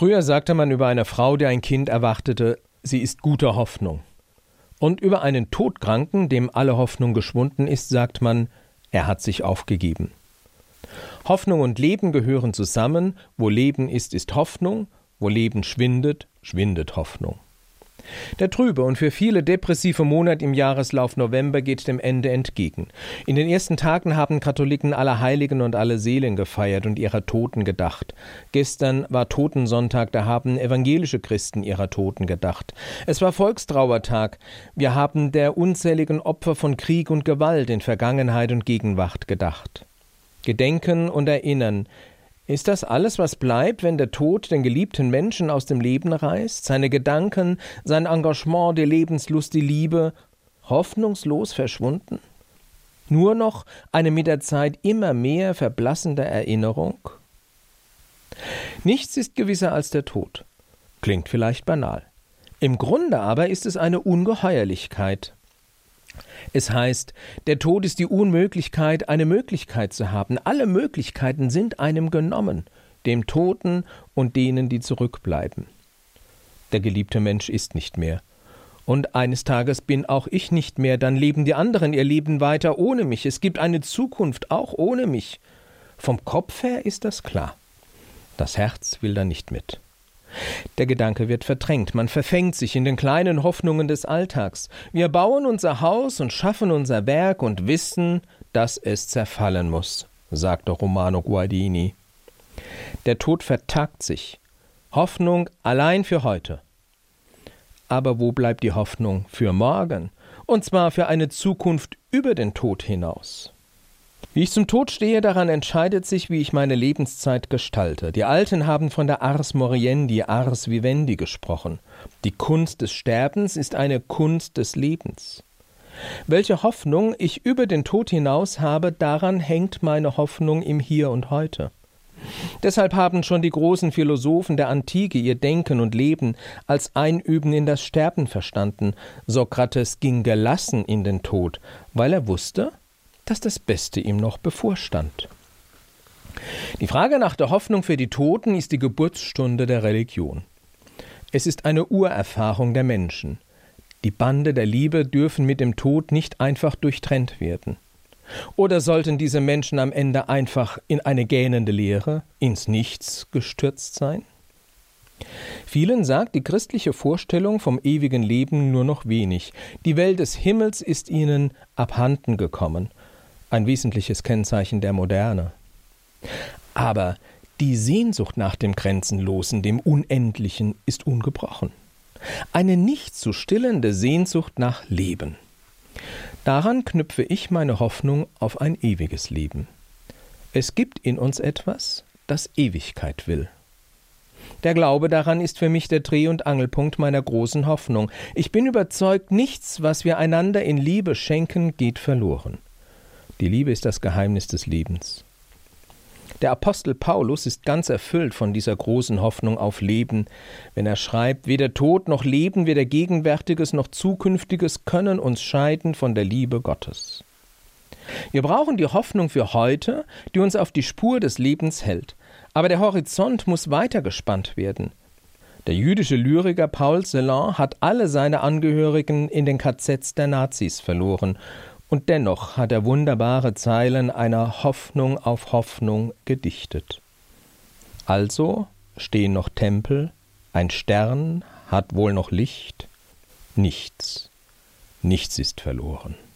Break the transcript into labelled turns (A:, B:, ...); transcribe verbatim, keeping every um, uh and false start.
A: Früher sagte man über eine Frau, die ein Kind erwartete, sie ist guter Hoffnung. Und über einen Todkranken, dem alle Hoffnung geschwunden ist, sagt man, er hat sich aufgegeben. Hoffnung und Leben gehören zusammen. Wo Leben ist, ist Hoffnung. Wo Leben schwindet, schwindet Hoffnung. Der trübe und für viele depressive Monat im Jahreslauf November geht dem Ende entgegen. In den ersten Tagen haben Katholiken Allerheiligen und alle Seelen gefeiert und ihrer Toten gedacht. Gestern war Totensonntag, da haben evangelische Christen ihrer Toten gedacht. Es war Volkstrauertag. Wir haben der unzähligen Opfer von Krieg und Gewalt in Vergangenheit und Gegenwart gedacht. Gedenken und erinnern. Ist das alles, was bleibt, wenn der Tod den geliebten Menschen aus dem Leben reißt? Seine Gedanken, sein Engagement, die Lebenslust, die Liebe, hoffnungslos verschwunden? Nur noch eine mit der Zeit immer mehr verblassende Erinnerung? Nichts ist gewisser als der Tod. Klingt vielleicht banal. Im Grunde aber ist es eine Ungeheuerlichkeit. Es heißt, der Tod ist die Unmöglichkeit, eine Möglichkeit zu haben. Alle Möglichkeiten sind einem genommen, dem Toten und denen, die zurückbleiben. Der geliebte Mensch ist nicht mehr. Und eines Tages bin auch ich nicht mehr, dann leben die anderen ihr Leben weiter ohne mich. Es gibt eine Zukunft auch ohne mich. Vom Kopf her ist das klar. Das Herz will da nicht mit. Der Gedanke wird verdrängt, man verfängt sich in den kleinen Hoffnungen des Alltags. Wir bauen unser Haus und schaffen unser Werk und wissen, dass es zerfallen muss, sagte Romano Guardini. Der Tod vertagt sich. Hoffnung allein für heute. Aber wo bleibt die Hoffnung für morgen? Und zwar für eine Zukunft über den Tod hinaus. Wie ich zum Tod stehe, daran entscheidet sich, wie ich meine Lebenszeit gestalte. Die Alten haben von der Ars Moriendi, Ars Vivendi gesprochen. Die Kunst des Sterbens ist eine Kunst des Lebens. Welche Hoffnung ich über den Tod hinaus habe, daran hängt meine Hoffnung im Hier und Heute. Deshalb haben schon die großen Philosophen der Antike ihr Denken und Leben als Einüben in das Sterben verstanden. Sokrates ging gelassen in den Tod, weil er wusste, dass das Beste ihm noch bevorstand. Die Frage nach der Hoffnung für die Toten ist die Geburtsstunde der Religion. Es ist eine Urerfahrung der Menschen. Die Bande der Liebe dürfen mit dem Tod nicht einfach durchtrennt werden. Oder sollten diese Menschen am Ende einfach in eine gähnende Leere, ins Nichts gestürzt sein? Vielen sagt die christliche Vorstellung vom ewigen Leben nur noch wenig. Die Welt des Himmels ist ihnen abhanden gekommen. Ein wesentliches Kennzeichen der Moderne. Aber die Sehnsucht nach dem Grenzenlosen, dem Unendlichen, ist ungebrochen. Eine nicht zu stillende Sehnsucht nach Leben. Daran knüpfe ich meine Hoffnung auf ein ewiges Leben. Es gibt in uns etwas, das Ewigkeit will. Der Glaube daran ist für mich der Dreh- und Angelpunkt meiner großen Hoffnung. Ich bin überzeugt, nichts, was wir einander in Liebe schenken, geht verloren. Die Liebe ist das Geheimnis des Lebens. Der Apostel Paulus ist ganz erfüllt von dieser großen Hoffnung auf Leben, wenn er schreibt, weder Tod noch Leben, weder Gegenwärtiges noch Zukünftiges können uns scheiden von der Liebe Gottes. Wir brauchen die Hoffnung für heute, die uns auf die Spur des Lebens hält. Aber der Horizont muss weitergespannt werden. Der jüdische Lyriker Paul Celan hat alle seine Angehörigen in den K Zs der Nazis verloren. Und dennoch hat er wunderbare Zeilen einer Hoffnung auf Hoffnung gedichtet. Also stehen noch Tempel, ein Stern hat wohl noch Licht, nichts, nichts ist verloren.